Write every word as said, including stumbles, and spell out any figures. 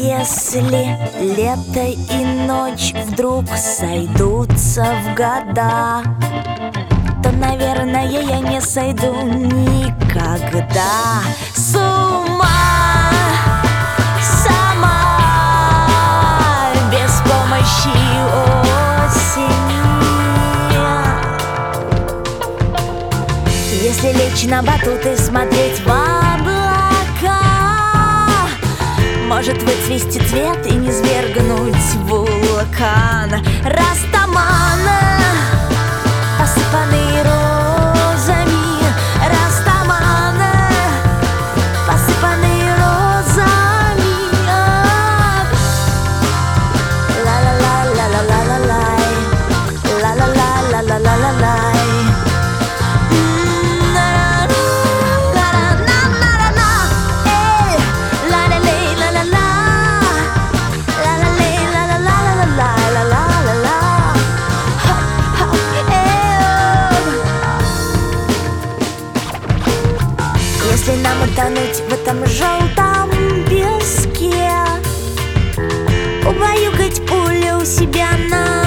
Если лето и ночь вдруг сойдутся в года, то, наверное, я не сойду никогда с ума сама, без помощи осени. Если лечь на батут и смотреть в облака, может выцвести цвет и не свергнуть вулкан. Растамана, посыпанный розами, растамана, посыпанный розами. Ла-ла-ла-ла-ла-ла-ла-лай, ла-ла-ла-ла-ла-ла-лай. Если нам утонуть в этом желтом песке, убаюкать пулю у себя на